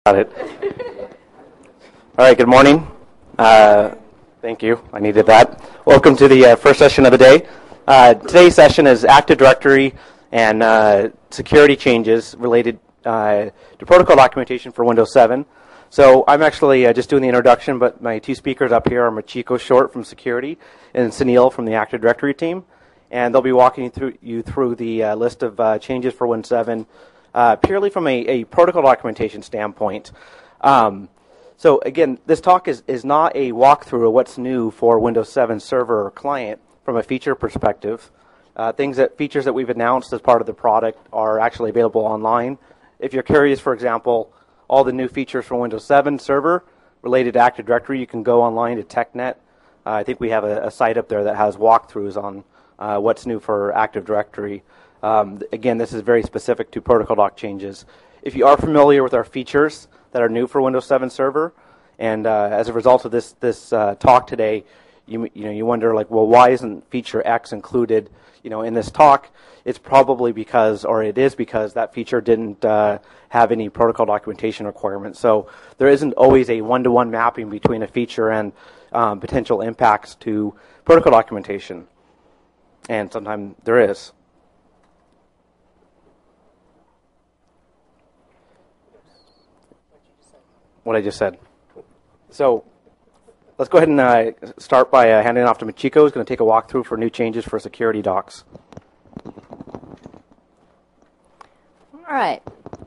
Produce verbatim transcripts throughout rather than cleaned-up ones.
Got it. All right, good morning. Uh, thank you. I needed that. Welcome to the uh, first session of the day. Uh, today's session is Active Directory and uh, security changes related uh, to protocol documentation for Windows seven. So I'm actually uh, just doing the introduction, but my two speakers up here are Machiko Short from security and Sunil from the Active Directory team. And they'll be walking you through, you through the uh, list of uh, changes for Windows seven Uh, purely from a, a protocol documentation standpoint. Um, so again, this talk is, is not a walkthrough of what's new for Windows seven server or client from a feature perspective. Uh, things that features that we've announced as part of the product are actually available online. If you're curious, for example, all the new features for Windows seven server related to Active Directory, you can go online to TechNet. Uh, I think we have a, a site up there that has walkthroughs on uh, what's new for Active Directory. Um, again, this is very specific to protocol doc changes. If you are familiar with our features that are new for Windows seven Server, and uh, as a result of this this uh, talk today, you you know you wonder like, well, why isn't feature X included, you know, in this talk? It's probably because, or it is because that feature didn't uh, have any protocol documentation requirements. So there isn't always a one-to-one mapping between a feature and um, potential impacts to protocol documentation, and sometimes there is. What I just said. So let's go ahead and uh, start by uh, handing it off to Machiko, who's going to take a walkthrough for new changes for security docs. All right.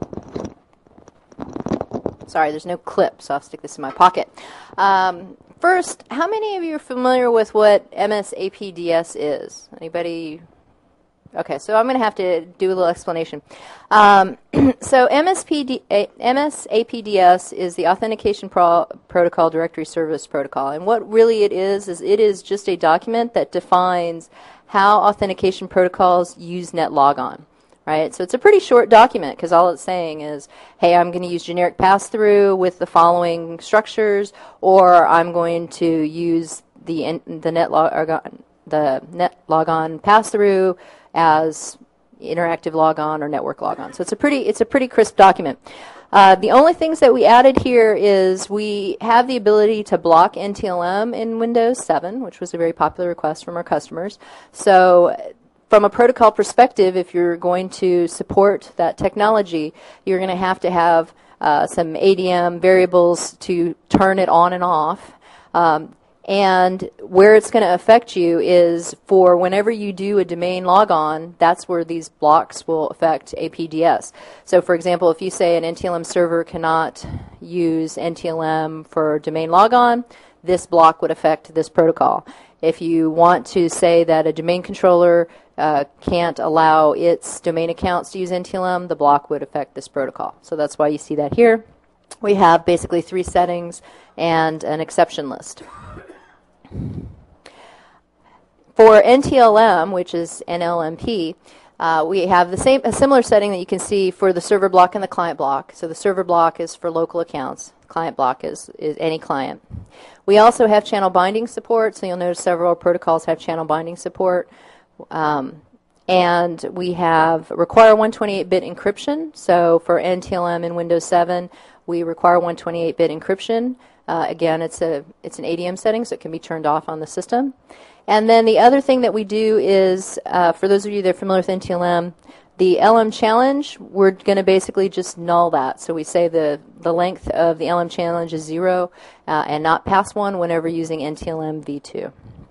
Sorry, there's no clip, so I'll stick this in my pocket. Um, first, how many of you are familiar with what M S A P D S is? Anybody? Okay, so I'm going to have to do a little explanation. Um, so M S A P D S is the Authentication Pro Protocol Directory Service Protocol. And what really it is, is it is just a document that defines how authentication protocols use NetLogon. Right? So it's a pretty short document because all it's saying is, hey, I'm going to use generic pass-through with the following structures, or I'm going to use the, the NetLogon, the NetLogon pass-through as interactive logon or network logon. So it's a pretty it's a pretty crisp document. Uh, the only things that we added here is we have the ability to block N T L M in Windows seven, which was a very popular request from our customers. So from a protocol perspective, if you're going to support that technology, you're going to have to have uh, some A D M variables to turn it on and off. Um, And where it's going to affect you is for whenever you do a domain logon, that's where these blocks will affect A P D S. So for example, if you say an N T L M server cannot use N T L M for domain logon, this block would affect this protocol. If you want to say that a domain controller uh, can't allow its domain accounts to use N T L M, the block would affect this protocol. So that's why you see that here. We have basically three settings and an exception list. For N T L M, which is N L M P, uh, we have the same a similar setting that you can see for the server block and the client block. So the server block is for local accounts. The client block is, is any client. We also have channel binding support, so you'll notice several protocols have channel binding support. Um, and we have require one twenty-eight bit encryption. So for N T L M in Windows seven, we require one twenty-eight bit encryption. Uh, again, it's a it's an A D M setting, so it can be turned off on the system. And then the other thing that we do is, uh, for those of you that are familiar with N T L M, the L M challenge, we're going to basically just null that. So we say the, the length of the L M challenge is zero uh, and not pass one whenever using N T L M v two.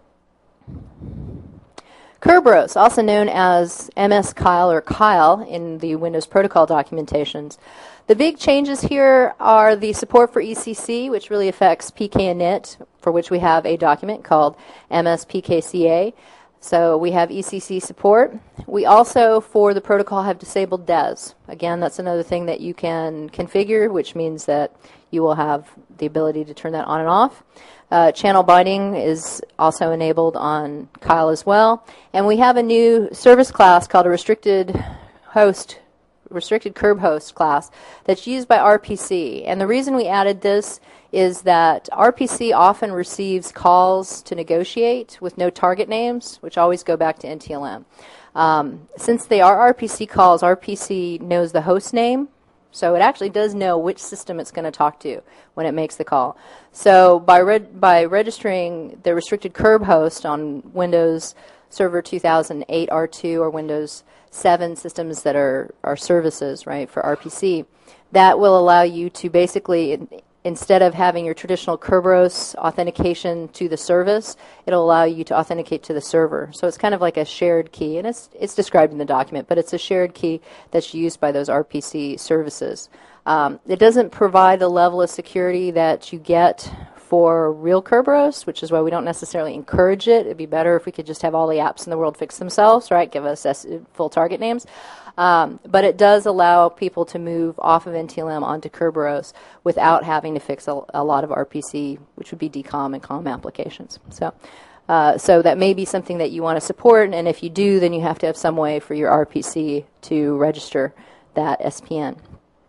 Kerberos, also known as M S Kyle or Kyle in the Windows Protocol documentations. The big changes here are the support for E C C, which really affects P K init, for which we have a document called M S P K C A. So we have E C C support. We also, for the protocol, have disabled D E S. Again, that's another thing that you can configure, which means that you will have the ability to turn that on and off. Uh, channel binding is also enabled on Kyle as well. And we have a new service class called a restricted host restricted curb host class that's used by R P C. And the reason we added this is that R P C often receives calls to negotiate with no target names, which always go back to N T L M. Um, since they are R P C calls, R P C knows the host name So it actually does know which system it's going to talk to when it makes the call. So by reg- by registering the restricted curb host on Windows Server two thousand eight R two or Windows seven systems that are, are services, right, for R P C, that will allow you to basically, instead of having your traditional Kerberos authentication to the service, it'll allow you to authenticate to the server. So it's kind of like a shared key, and it's it's described in the document, but it's a shared key that's used by those R P C services. Um, it doesn't provide the level of security that you get for real Kerberos, which is why we don't necessarily encourage it. It'd be better if we could just have all the apps in the world fix themselves, right? Give us S- full target names. Um, but it does allow people to move off of N T L M onto Kerberos without having to fix a, a lot of R P C, which would be D COM and COM applications. So, uh, so that may be something that you want to support, and if you do, then you have to have some way for your R P C to register that S P N.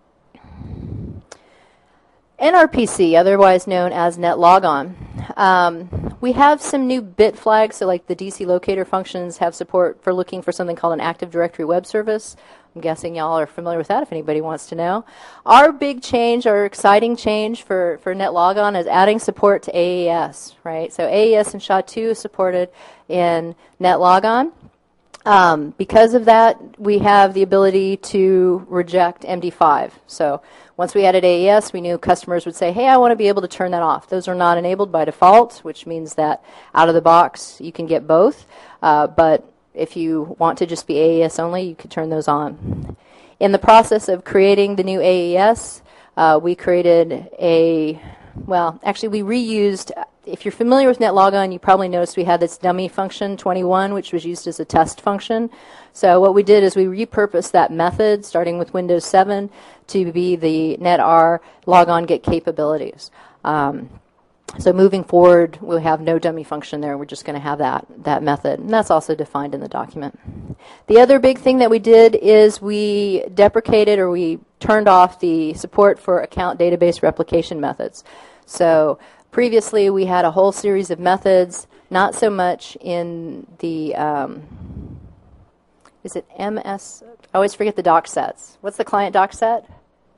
N R P C, otherwise known as NetLogon. Um, we have some new bit flags, so like the D C locator functions have support for looking for something called an Active Directory web service. I'm guessing y'all are familiar with that if anybody wants to know. Our big change, our exciting change for, for NetLogon is adding support to A E S, right? So A E S and S H A two is supported in NetLogon. Um, because of that, we have the ability to reject M D five. So once we added A E S, we knew customers would say, hey, I want to be able to turn that off. Those are not enabled by default, which means that out of the box, you can get both. Uh, but if you want to just be A E S only, you could turn those on. In the process of creating the new A E S, uh, we created a, well, actually we reused, if you're familiar with NetLogon, you probably noticed we had this dummy function twenty-one, which was used as a test function. So what we did is we repurposed that method, starting with Windows seven, to be the netar logon get capabilities. Um, so moving forward, we'll have no dummy function there. We're just going to have that, that method. And that's also defined in the document. The other big thing that we did is we deprecated or we turned off the support for account database replication methods. So previously, we had a whole series of methods, not so much in the, um, is it M S? I always forget the doc sets. What's the client doc set?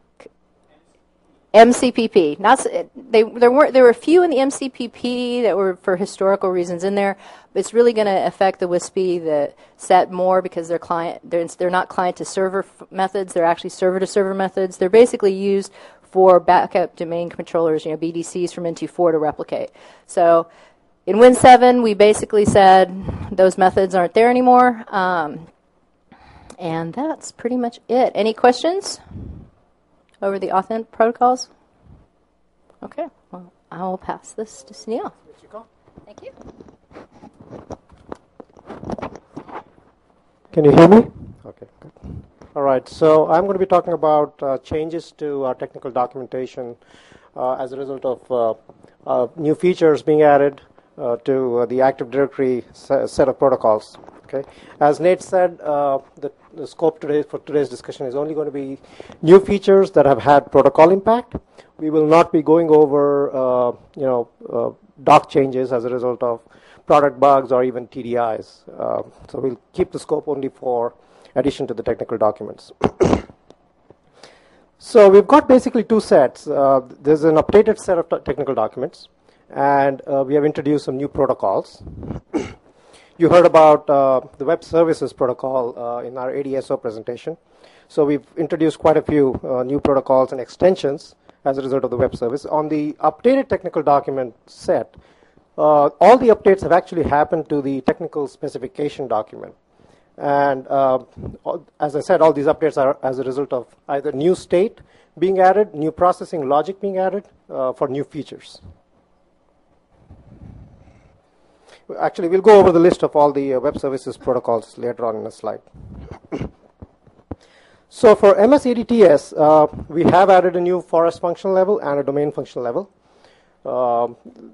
M C P P. Not they. There weren't. There were a few in the M C P P that were for historical reasons in there. But it's really going to affect the W S P I the set more because they're client. They're they're not client to server f- methods. They're actually server to server methods. They're basically used for backup domain controllers, you know, B D Cs from N two point four to replicate. So in Win seven, we basically said those methods aren't there anymore. Um, and that's pretty much it. Any questions over the authent protocols? Okay, well, I will pass this to Sunil. Thank you. Can you hear me? Okay, good. All right, so I'm going to be talking about uh, changes to our technical documentation uh, as a result of uh, uh, new features being added uh, to uh, the Active Directory se- set of protocols. Okay, as Nate said, uh, the, the scope today for today's discussion is only going to be new features that have had protocol impact. We will not be going over, uh, you know, uh, doc changes as a result of product bugs or even T D Is. Uh, so we'll keep the scope only for addition to the technical documents. So we've got basically two sets. Uh, there's an updated set of t- technical documents, and uh, we have introduced some new protocols. You heard about uh, the web services protocol uh, in our A D S O presentation. So we've introduced quite a few uh, new protocols and extensions as a result of the web service. On the updated technical document set, uh, all the updates have actually happened to the technical specification document. And uh, all, as I said, all these updates are as a result of either new state being added, new processing logic being added uh, for new features. Actually, we'll go over the list of all the uh, web services protocols later on in the slide. So for M S A D T S, uh, we have added a new forest function level and a domain function level. Uh,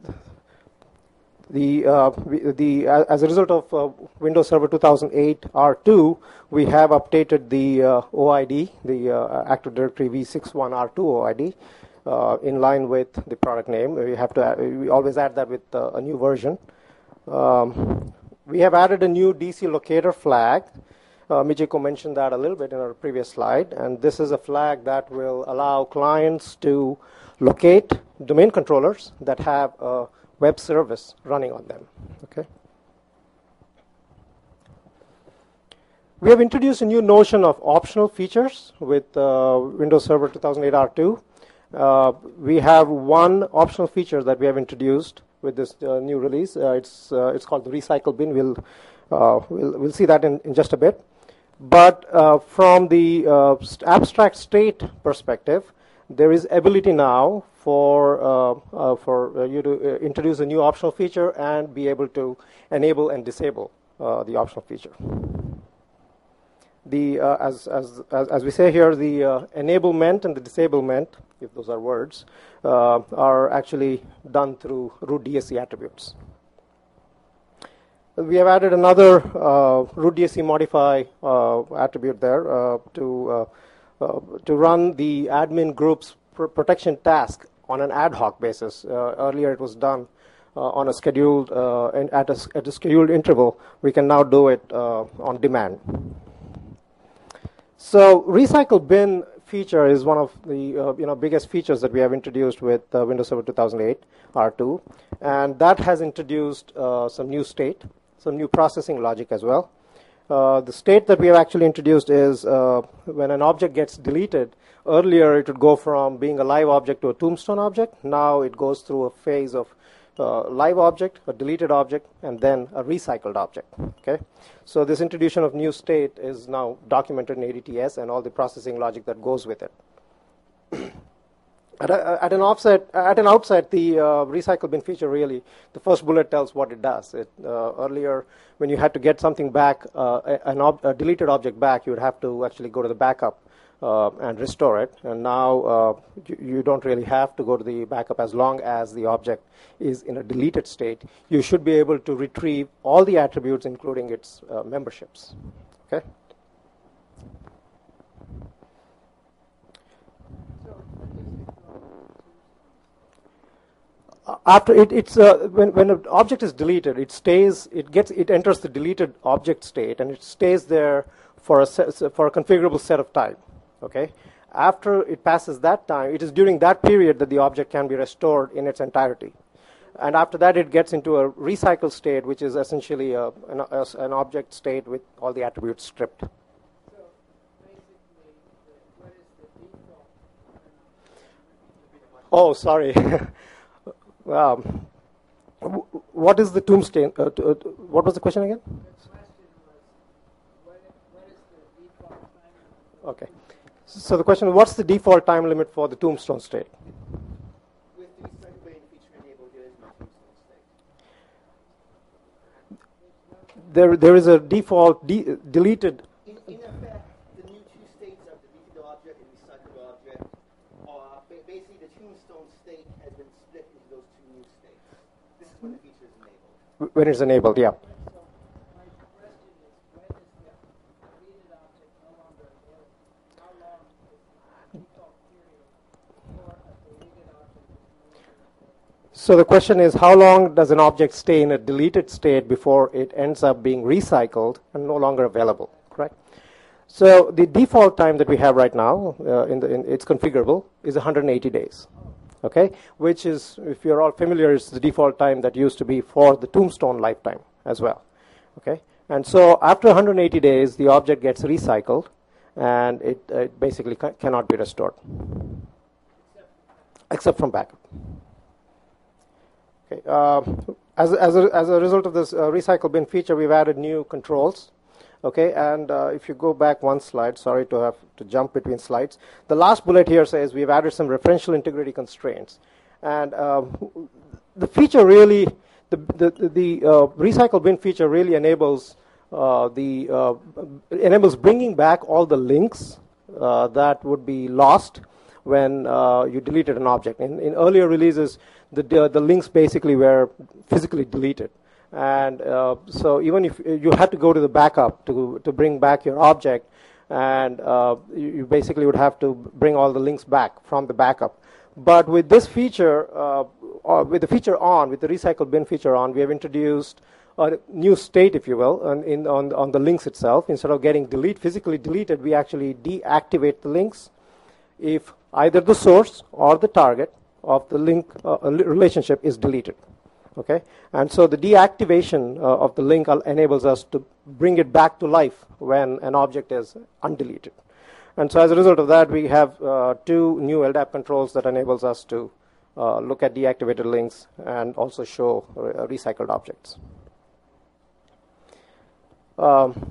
the, uh, we, the uh, as a result of uh, Windows Server two thousand eight R two, we have updated the uh, O I D, the uh, Active Directory v sixty-one R two O I D, uh, in line with the product name. We have to add, we always add that with uh, a new version. Um, we have added a new D C locator flag, Uh, Mijiko mentioned that a little bit in our previous slide, and this is a flag that will allow clients to locate domain controllers that have a web service running on them. Okay. We have introduced a new notion of optional features with uh, Windows Server two thousand eight R two. Uh, we have one optional feature that we have introduced with this uh, new release. Uh, it's uh, it's called the recycle bin. We'll uh, we'll, we'll see that in, in just a bit. But uh, from the uh, st- abstract state perspective, there is ability now for uh, uh, for uh, you to uh, introduce a new optional feature and be able to enable and disable uh, the optional feature. The uh, as, as as as we say here, the uh, enablement and the disablement, if those are words, uh, are actually done through root D S C attributes. We have added another uh, root D S C modify uh, attribute there uh, to uh, uh, to run the admin group's pr- protection task on an ad hoc basis. Uh, earlier, it was done uh, on a scheduled uh, and at a, at a scheduled interval. We can now do it uh, on demand. So, recycle bin feature is one of the uh, you know biggest features that we have introduced with uh, Windows Server two thousand eight R two, and that has introduced uh, some new state, some new processing logic as well. Uh, the state that we have actually introduced is uh, when an object gets deleted. Earlier, it would go from being a live object to a tombstone object. Now, it goes through a phase of uh, live object, a deleted object, and then a recycled object. Okay, so this introduction of new state is now documented in A D T S and all the processing logic that goes with it. At, a, at an offset, at an outset, the uh, recycle bin feature really, the first bullet tells what it does. It, uh, earlier, when you had to get something back, uh, an ob- a deleted object back, you would have to actually go to the backup uh, and restore it. And now uh, you, you don't really have to go to the backup as long as the object is in a deleted state. You should be able to retrieve all the attributes, including its uh, memberships. Okay. After it, it's uh, when when an object is deleted, it stays. It gets. It enters the deleted object state, and it stays there for a set, for a configurable set of time. Okay. After it passes that time, it is during that period that the object can be restored in its entirety. And after that, it gets into a recycle state, which is essentially a, an, a, an object state with all the attributes stripped. So basically, what is the default? Oh, sorry. Um, what is the tombstone? Uh, t- uh, what was the question again? The question was, what is, what is the default time limit? Okay. So the question is, what's the default time limit for the tombstone state? With the recycle bin feature enabled, there is no tombstone state. There, there is a default de- deleted. In, in effect, the new two states of deleted object and recycled object are ba- basically the tombstone state has been split into those two new states. This is when the feature is enabled. When it's enabled, yeah. So my question is, when is the deleted object no longer available? How long is the default period for a deleted object is no longer available? So the question is, how long does an object stay in a deleted state before it ends up being recycled and no longer available? Correct. So the default time that we have right now, uh, in the in, it's configurable, is one hundred eighty days. Okay, which is, if you're all familiar, is the default time that used to be for the tombstone lifetime as well. Okay, and so after one hundred eighty days, the object gets recycled, and it, uh, it basically ca- cannot be restored, except from backup. Okay, uh, as as a, as a result of this uh, recycle bin feature, we've added new controls. Okay, and uh, if you go back one slide, sorry to have to jump between slides. The last bullet here says we've added some referential integrity constraints, and um, the feature really, the the, the uh, recycle bin feature really enables uh, the uh, enables bringing back all the links uh, that would be lost when uh, you deleted an object. In, in earlier releases, the the, the links basically were physically deleted. And uh, so even if you had to go to the backup to to bring back your object, and uh, you, you basically would have to bring all the links back from the backup. But with this feature, uh, or with the feature on, with the recycle bin feature on, we have introduced a new state, if you will, on, in, on, on the links itself. Instead of getting delete, physically deleted, we actually deactivate the links if either the source or the target of the link uh, relationship is deleted. Okay, and so the deactivation uh, of the link enables us to bring it back to life when an object is undeleted. And so as a result of that, we have uh, two new L D A P controls that enables us to uh, look at deactivated links and also show uh, recycled objects. Um,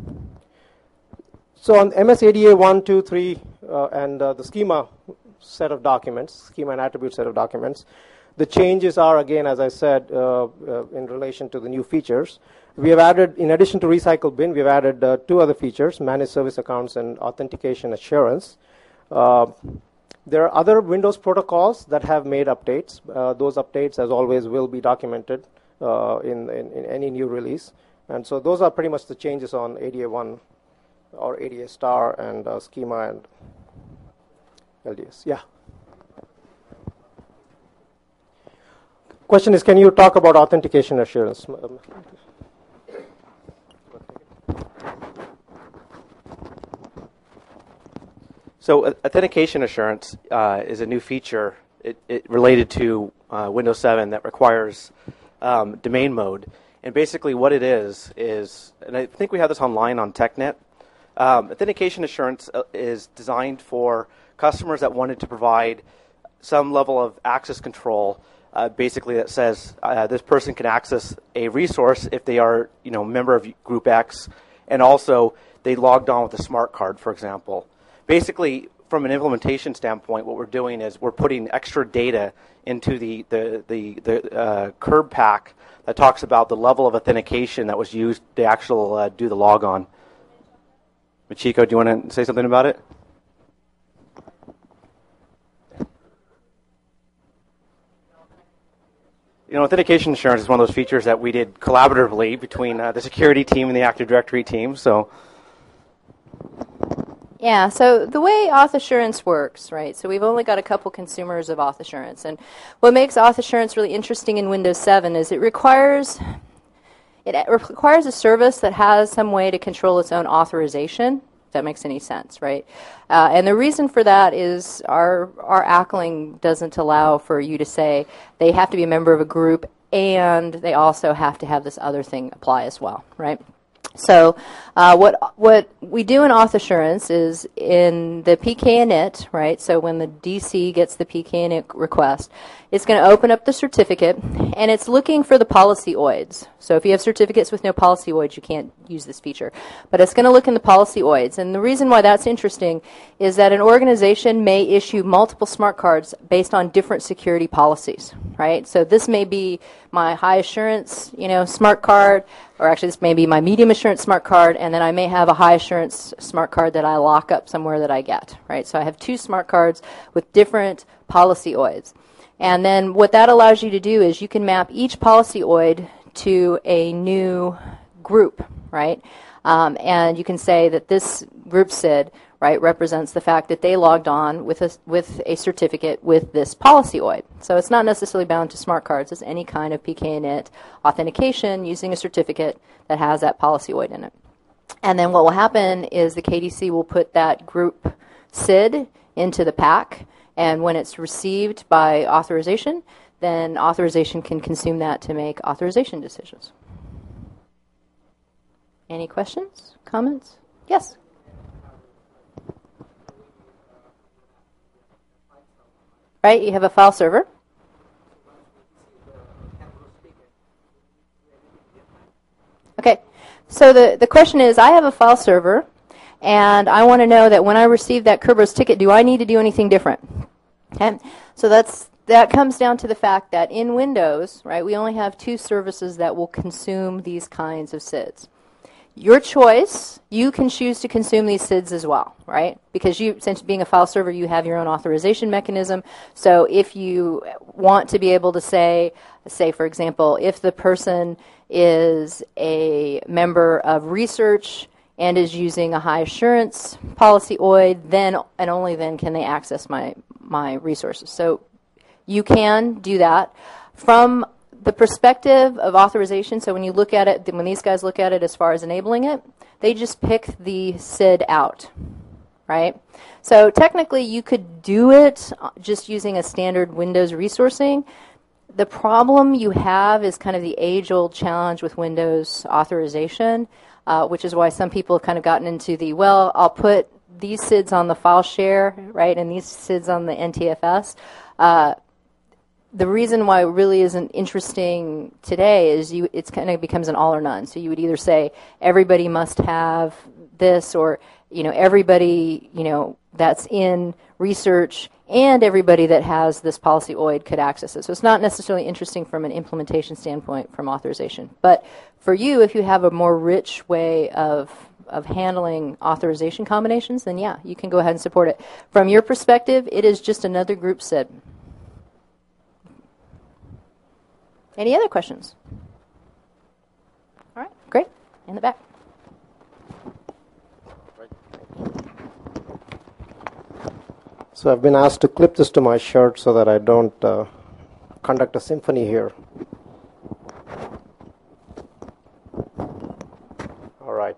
so on M S A D A one, two, three, uh, and uh, the schema set of documents, schema and attribute set of documents, the changes are, again, as I said, uh, uh, in relation to the new features. We have added, in addition to Recycle Bin, we've added uh, two other features, Managed Service Accounts and Authentication Assurance. Uh, there are other Windows protocols that have made updates. Uh, those updates, as always, will be documented uh, in, in, in any new release. And so those are pretty much the changes on A D A one or A D A star and uh, schema and L D S. Yeah. Question is, can you talk about authentication assurance? So uh, authentication assurance uh, is a new feature it, it related to uh, Windows seven that requires um, domain mode. And basically what it is, is, and I think we have this online on TechNet, um, authentication assurance uh, is designed for customers that wanted to provide some level of access control. Uh, basically, that says uh, this person can access a resource if they are, you know, a member of Group X, and also they logged on with a smart card, for example. Basically, from an implementation standpoint, what we're doing is we're putting extra data into the the the, the uh, curb pack that talks about the level of authentication that was used to actually uh, do the logon. Michiko, do you want to say something about it? You know, authentication assurance is one of those features that we did collaboratively between uh, the security team and the Active Directory team. So, yeah. So the way Auth Assurance works, right? So we've only got a couple consumers of Auth Assurance, and what makes Auth Assurance really interesting in Windows seven is it requires it requires a service that has some way to control its own authorization. If that makes any sense, right? Uh, and the reason for that is our our ACLing doesn't allow for you to say they have to be a member of a group and they also have to have this other thing apply as well, right? So uh, what what we do in Auth Assurance is in the P K init, right? So when the D C gets the P K init request, it's going to open up the certificate, and it's looking for the policyoids. So if you have certificates with no policyoids, you can't use this feature. But it's going to look in the policyoids. And the reason why that's interesting is that an organization may issue multiple smart cards based on different security policies, right? So this may be my high assurance, you know, smart card, or actually this may be my medium assurance smart card, and then I may have a high assurance smart card that I lock up somewhere that I get, right? So I have two smart cards with different policyoids. And then what that allows you to do is you can map each policyoid to a new group, right? Um, and you can say that this group S I D, right, represents the fact that they logged on with a, with a certificate with this policyoid. So it's not necessarily bound to smart cards. It's any kind of P K init authentication using a certificate that has that policyoid in it. And then what will happen is the K D C will put that group S I D into the pack, and when it's received by authorization, then authorization can consume that to make authorization decisions. Any questions, comments? Yes? Right, you have a file server. Okay, so the, the question is, I have a file server, and I want to know that when I receive that Kerberos ticket, do I need to do anything different? Okay, so that's that comes down to the fact that in Windows, right, we only have two services that will consume these kinds of S I Ds. Your choice, you can choose to consume these S I Ds as well, right? Because you, since being a file server, you have your own authorization mechanism. So if you want to be able to say, say for example, if the person is a member of research and is using a high assurance policyoid, then and only then can they access my my resources. So you can do that. From the perspective of authorization, so when you look at it, when these guys look at it as far as enabling it, they just pick the S I D out, right? So technically you could do it just using a standard Windows resourcing. The problem you have is kind of the age-old challenge with Windows authorization, uh, which is why some people have kind of gotten into the, well, I'll put these S I Ds on the file share, right, and these S I Ds on the N T F S. Uh, the reason why it really isn't interesting today is you, it's kind of becomes an all or none. So you would either say everybody must have this, or you know everybody you know that's in research and everybody that has this policy O I D could access it. So it's not necessarily interesting from an implementation standpoint from authorization. But for you, if you have a more rich way of of handling authorization combinations, then yeah, you can go ahead and support it. From your perspective, it is just another group S I D. Any other questions? All right, great. In the back. So I've been asked to clip this to my shirt so that I don't uh, conduct a symphony here. All right.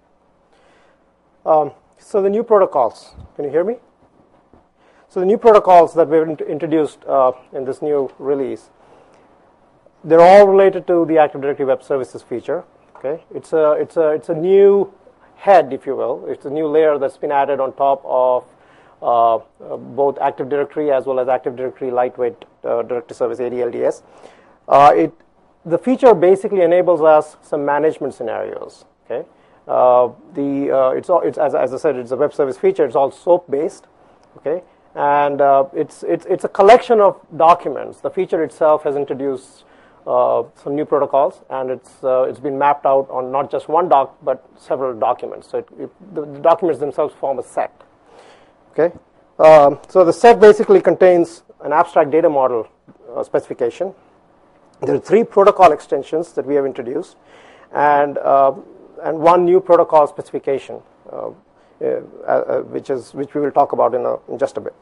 Um, so the new protocols. Can you hear me? So the new protocols that we've int- introduced uh, in this new release, they're all related to the Active Directory Web Services feature. Okay, it's a it's a it's a new head, if you will. It's a new layer that's been added on top of uh, uh, both Active Directory as well as Active Directory Lightweight uh, Directory Service A D L D S. Uh, it the feature basically enables us some management scenarios. Okay, uh, the uh, it's all it's as as I said, it's a web service feature. It's all SOAP based. Okay, and uh, it's it's it's a collection of documents. The feature itself has introduced Uh, some new protocols, and it's uh, it's been mapped out on not just one doc but several documents. So it, it, the, the documents themselves form a set. Okay, um, so the set basically contains an abstract data model uh, specification. There are three protocol extensions that we have introduced, and uh, and one new protocol specification, uh, uh, uh, which is which we will talk about in, a, in just a bit.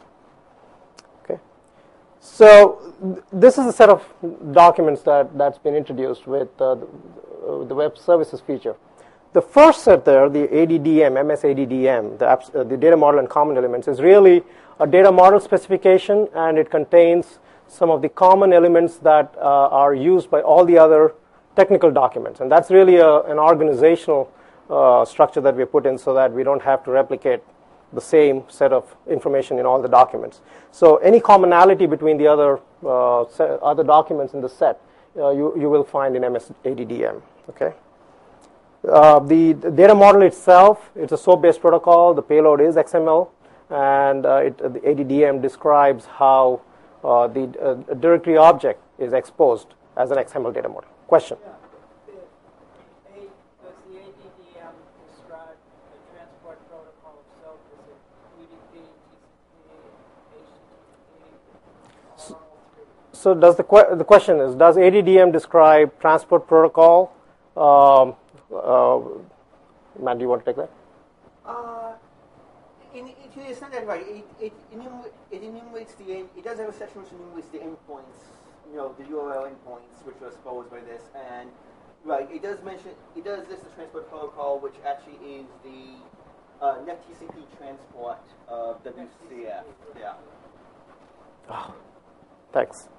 So th- this is a set of documents that, that's been introduced with uh, the, uh, the web services feature. The first set there, the A D D M, M S A D D M, the, apps, uh, the data model and common elements, is really a data model specification, and it contains some of the common elements that uh, are used by all the other technical documents. And that's really a, an organizational uh, structure that we put in so that we don't have to replicate the same set of information in all the documents. So any commonality between the other uh, set, other documents in the set, uh, you you will find in M S A D D M. Okay. Uh, the, the data model itself, it's a SOAP-based protocol. The payload is X M L, and uh, it, uh, the A D D M describes how uh, the uh, directory object is exposed as an X M L data model. Question. Yeah. The, a, does the A D D M describe the transport protocol itself? Is it U D P, T C P, H T T P, or all three? So does the que- the question is, does A D D M describe transport protocol? Um, uh, Matt, do you want to take that? Uh, in, in, to the extent that right, it, it, enumer- it enumerates the end, it does have a section which enumerates the endpoints, you know, the U R L endpoints which are exposed by this, and right, it does mention, it does list the transport protocol, which actually is the uh, NetTCP transport of W C F. Yeah. Oh, thanks.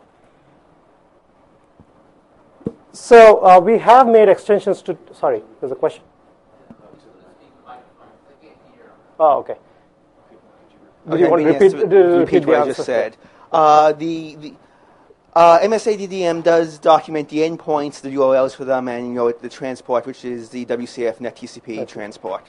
So uh, we have made extensions to. Sorry, there's a question. Oh, okay. Do Okay, you want to yes, repeat, to to repeat repeat the what I answer? just said? Uh, the the uh, M S A D D M does document the endpoints, the U R Ls for them, and you know the transport, which is the W C F NetTCP Okay. transport.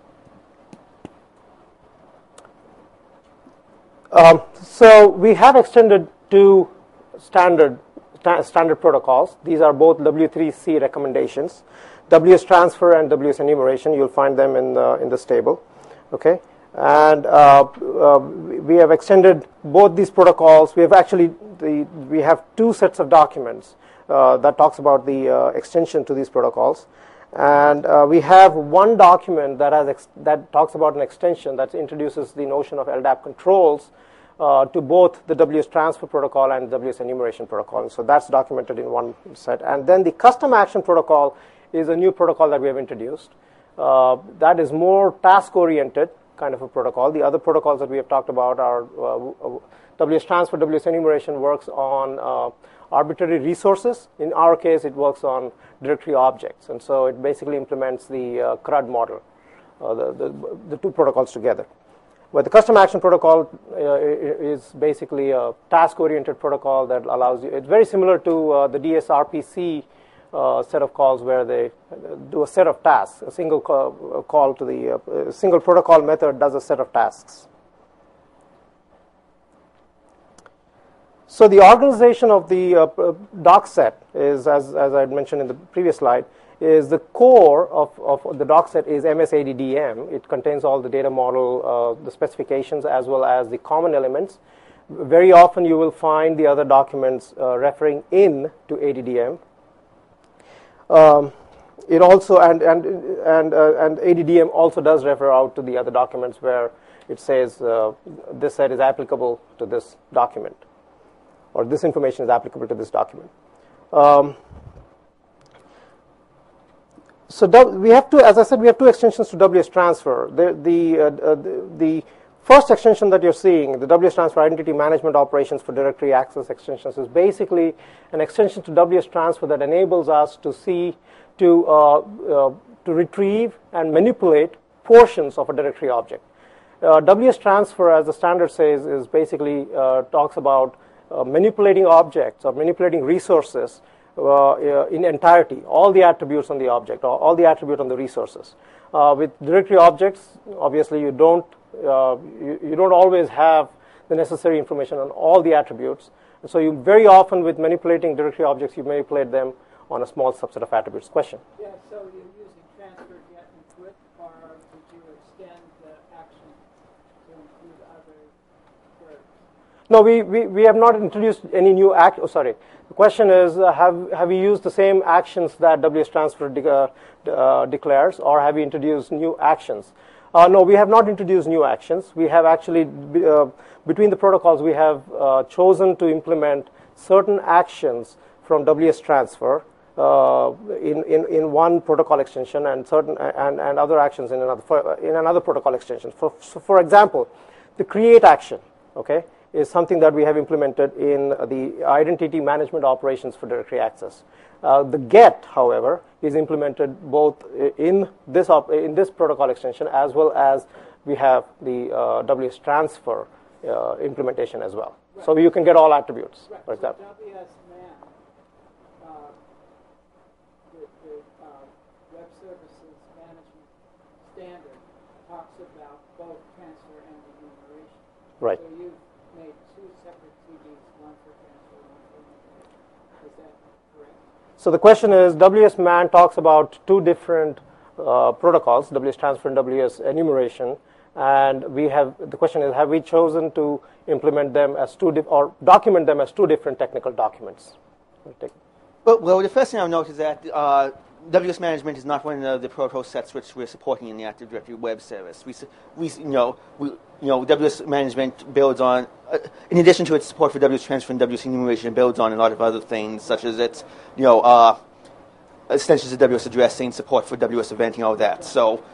Um, so we have extended two standard sta- standard protocols. These are both W three C recommendations, W S transfer and W S enumeration. You'll find them in the, in this table. Okay, and uh, uh, we have extended both these protocols. We have actually the we have two sets of documents uh, that talks about the uh, extension to these protocols. And uh, we have one document that has ex- that talks about an extension that introduces the notion of L D A P controls uh, to both the W S transfer protocol and W S enumeration protocol. So that's documented in one set. And then the custom action protocol is a new protocol that we have introduced. Uh, that is more task-oriented kind of a protocol. The other protocols that we have talked about are uh, W S transfer, W S enumeration works on uh, arbitrary resources. In our case, it works on directory objects. And so it basically implements the uh, C R U D model, uh, the, the, the two protocols together. But the custom action protocol uh, is basically a task-oriented protocol that allows you, it's very similar to uh, the D S R P C uh, set of calls where they do a set of tasks. A single call, call to the uh, single protocol method does a set of tasks. So the organization of the uh, doc set is, as, as I had mentioned in the previous slide, is the core of, of the doc set is M S A D D M. It contains all the data model, uh, the specifications, as well as the common elements. Very often you will find the other documents uh, referring in to A D D M. Um, it also, and, and, and, uh, and A D D M also does refer out to the other documents where it says uh, this set is applicable to this document, or this information is applicable to this document. Um, so we have two, as I said, we have two extensions to W S transfer. The, the, uh, uh, the, the first extension that you're seeing, the W S transfer identity management operations for directory access extensions, is basically an extension to W S transfer that enables us to see, to, uh, uh, to retrieve and manipulate portions of a directory object. Uh, W S transfer, as the standard says, is basically uh, talks about Uh, manipulating objects or manipulating resources uh, uh, in entirety, all the attributes on the object, all, all the attributes on the resources. Uh, with directory objects, obviously you don't uh, you, you don't always have the necessary information on all the attributes. And so you very often, with manipulating directory objects, you manipulate them on a small subset of attributes. Question? Yeah, so you're using transfer get and quit, or did you extend the action to include other verbs? No, we, we, we have not introduced any new act. Oh, sorry. The question is, uh, have have we used the same actions that W S transfer de uh, uh, declares, or have we introduced new actions? Uh, no, we have not introduced new actions. We have actually, uh, between the protocols, we have uh, chosen to implement certain actions from W S transfer uh, in, in in one protocol extension, and certain and, and other actions in another for, in another protocol extension. For so for example, the create action, okay, is something that we have implemented in the identity management operations for directory access. Uh, the get, however, is implemented both in this op in this protocol extension, as well as we have the uh, W S transfer uh, implementation as well. Right. So you can get all attributes, right. for example. So W S man, uh, the, the uh, Web Services Management Standard talks about both transfer and enumeration. Right. So you've made two separate T Ds, one for transfer, one for enumeration. Is that correct? So the question is, W S man talks about two different uh, protocols, W S transfer and W S enumeration, and we have, the question is, have we chosen to implement them as two, di or document them as two different technical documents? Well, well, the first thing I'll note is that uh, W S management is not one of the proto sets which we're supporting in the Active Directory web service. We, we you know, we, you know, W S management builds on, uh, in addition to its support for W S transfer and W S enumeration, it builds on a lot of other things, such as its, you know, uh, extensions of W S addressing, support for W S eventing, all that. So,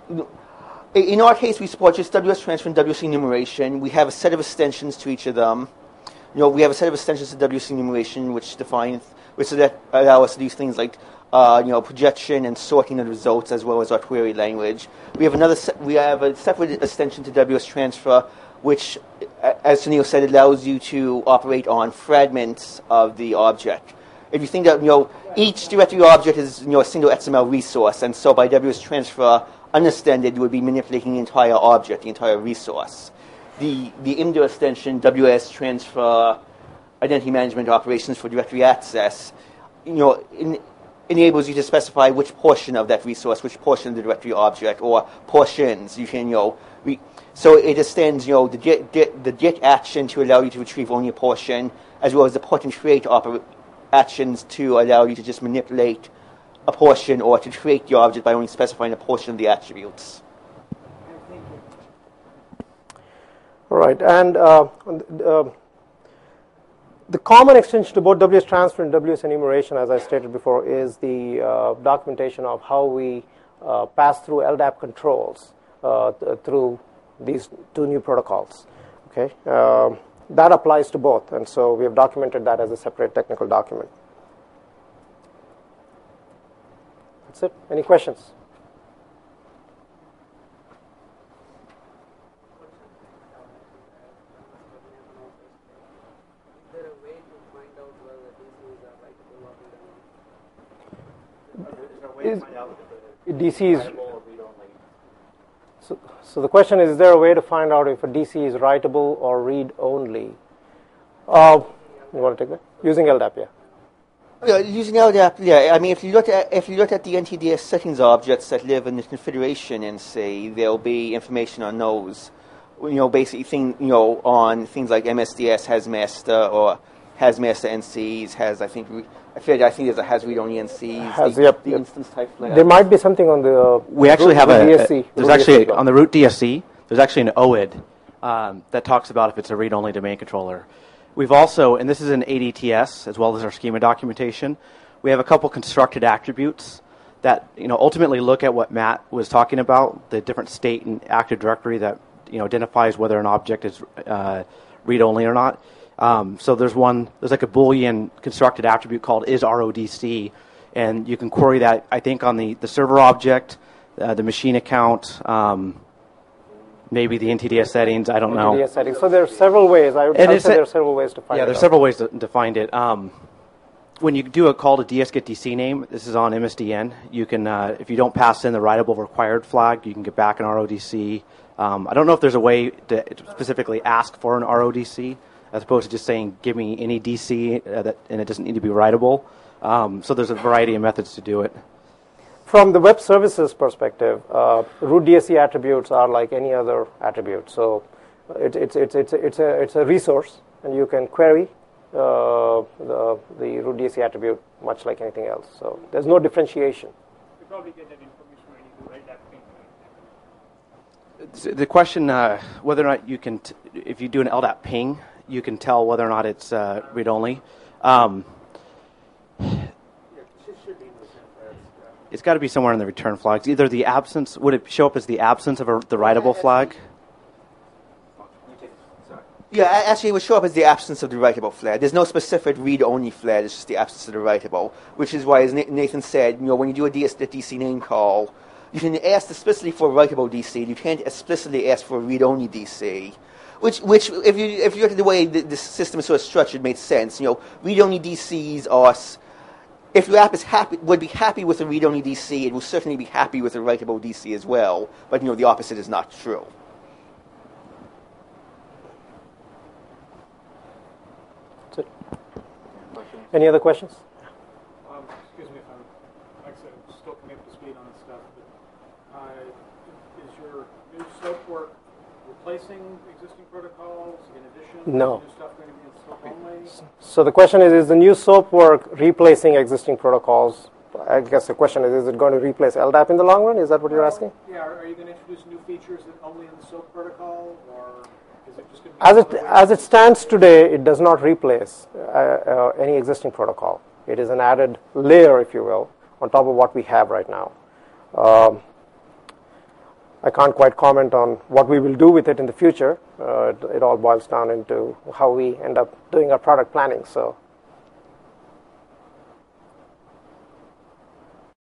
in our case, we support just W S transfer and W S enumeration. We have a set of extensions to each of them. You know, we have a set of extensions to W S enumeration, which define, which allow us to do things like, uh, you know, projection and sorting of the results, as well as our query language. We have another, se we have a separate extension to W S transfer, which, as Sunil said, allows you to operate on fragments of the object. If you think that, you know, each directory object is, you know, a single X M L resource, and so by W S transfer, unextended, you would be manipulating the entire object, the entire resource. The, the I M D O extension, W S transfer identity management operations for directory access, you know, in, enables you to specify which portion of that resource, which portion of the directory object, or portions you can, you know, re so it extends, you know, the get, get, the get action to allow you to retrieve only a portion, as well as the put and create actions to allow you to just manipulate a portion, or to create the object by only specifying a portion of the attributes. All right, and uh, uh, the common extension to both W S transfer and W S enumeration, as I stated before, is the uh, documentation of how we uh, pass through L D A P controls uh, th- through these two new protocols. Okay, uh, that applies to both, and so we have documented that as a separate technical document. That's it. Any questions? Is D C is so, so the question is, is there a way to find out if a D C is writable or read-only? Uh, you want to take that? Using L D A P, yeah. Yeah, using L D A P, yeah. I mean, if you look at if you look at the N T D S settings objects that live in the configuration N C, there'll be information on those. You know, basically, thing you know on things like M S D S has master or has master N Cs, has I think re- I feel I think there's a has read only N Cs. Has, the, yep, the yep. instance type flag. There might be something on the uh, We actually root, have root a, D S C. a there's root actually D S C on the root D S C. There's actually an O I D um, that talks about if it's a read-only domain controller. We've also, and this is in A D T S as well as our schema documentation. We have a couple constructed attributes that you know ultimately look at what Matt was talking about, the different state and Active Directory that you know identifies whether an object is uh, read-only or not. Um, so there's one, there's like a Boolean constructed attribute called is R O D C, and you can query that, I think, on the, the server object, uh, the machine account, um, maybe the N T D S settings, I don't know. N T D S settings. So there are several ways. I would And I would it's say a- there are several ways to find Yeah, it there's out. several ways to, to find it. Um, when you do a call to dsgetDC name, this is on M S D N, you can, uh, if you don't pass in the writable required flag, you can get back an R O D C. Um, I don't know if there's a way to specifically ask for an R O D C, as opposed to just saying, give me any D C, uh, that, and it doesn't need to be writable. Um, so there's a variety of methods to do it. From the web services perspective, uh, root D S C attributes are like any other attribute. So it, it's it's it's it's a it's a resource, and you can query uh, the the root D S C attribute much like anything else. So there's no differentiation. You probably get that information when you do write that thing. The question, uh, whether or not you can, t- if you do an L D A P ping, you can tell whether or not it's uh, read-only. Um, it's got to be somewhere in the return flags. Either the absence, would it show up as the absence of a, the writable flag? Yeah, a- actually, it would show up as the absence of the writable flag. There's no specific read-only flag. It's just the absence of the writable, which is why, as Na- Nathan said, you know, when you do a D S, D C name call, you can ask explicitly for a writable D C. You can't explicitly ask for a read-only D C. Which, which, if you if you look at the way the, the system is sort of structured, makes sense. You know, read-only D Cs are, s- if your app is happy, would be happy with a read-only D C, it will certainly be happy with a writable D C as well. But you know, the opposite is not true. That's it. Any other questions? Um, excuse me if I'm, like I said, I'm still coming up to speed on this stuff, but uh, is your new SOAP work replacing existing protocols in addition? No. Is new stuff going to be in SOAP only? So the question is, is the new SOAP work replacing existing protocols? I guess the question is, is it going to replace L D A P in the long run? Is that what you're asking? Yeah, are, are you going to introduce new features that only in the SOAP protocol, or is it just going to be As it another way as to- it stands today, it does not replace uh, uh, any existing protocol. It is an added layer, if you will, on top of what we have right now. Um, I can't quite comment on what we will do with it in the future. Uh, it, it all boils down into how we end up doing our product planning. So